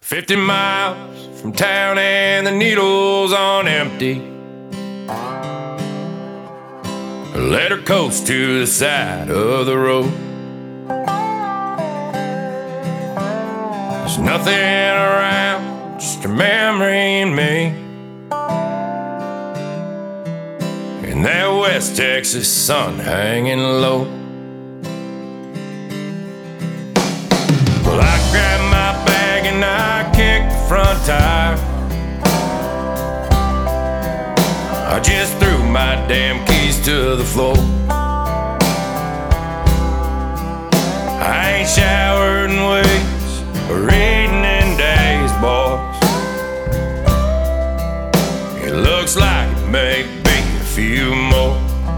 50 miles from town and the needle's on empty. Let her coast to the side of the road. There's nothing around, just a memory and me. And that West Texas sun hanging low. Well, I grabbed my bag and I kicked the front tire. I just threw my damn keys to the floor. I ain't showered in weeks or eaten in days, boys. It looks like it may be a few more.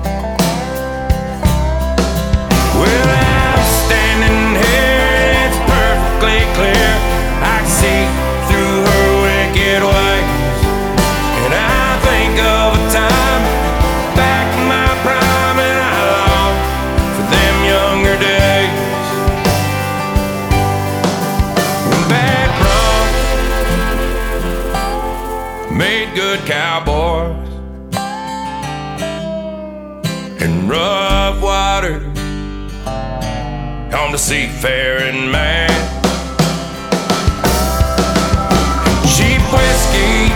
Well, I'm standing here and it's perfectly clear. I can see through her wicked ways. And I think of a time back in my prime, and I long for them younger days. When bad broncs made good cowboys, and rough water on the seafaring man. Cheap whiskey,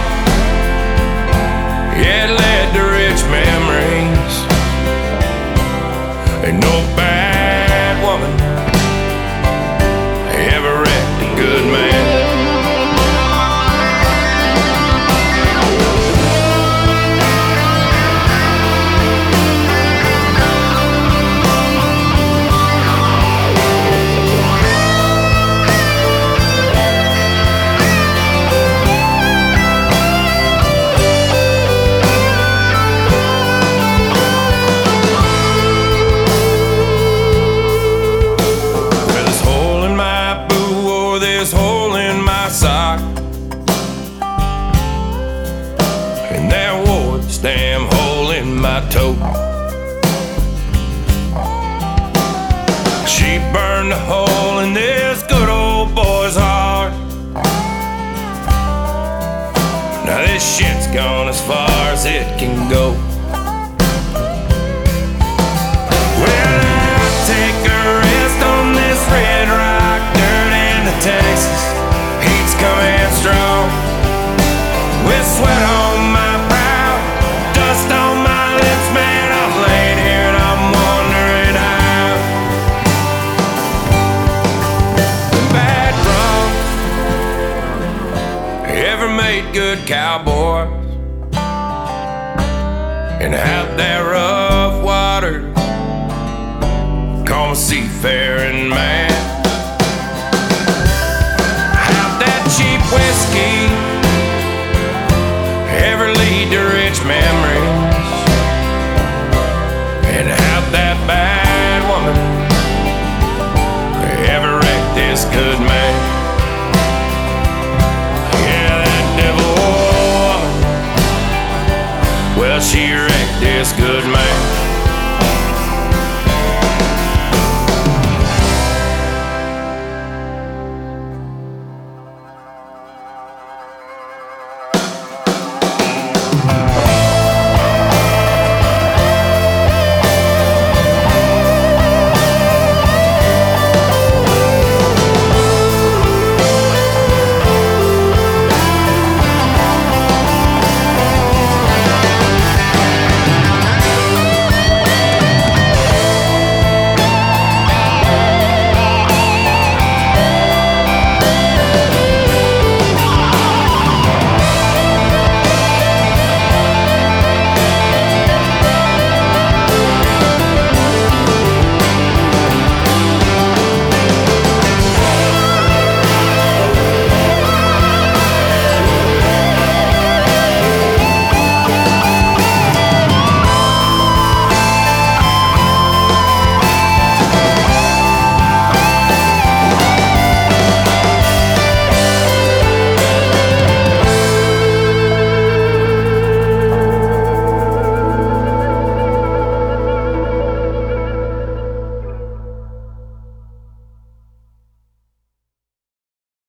yeah, it led to rich memories. Ain't no bad woman ever wrecked a good man. This hole in my sock, and there was this damn hole in my toe. She burned a hole in this good old boy's heart. Now this shit's gone as far as it can go. Well, I'll take a rest on this red rock dirt into Texas. Heat's coming strong, with sweat on my brow, dust on my lips, man. I'm laying here and I'm wondering how the bad broncs ever made good cowboys, and out that rough water, call me seafaring man.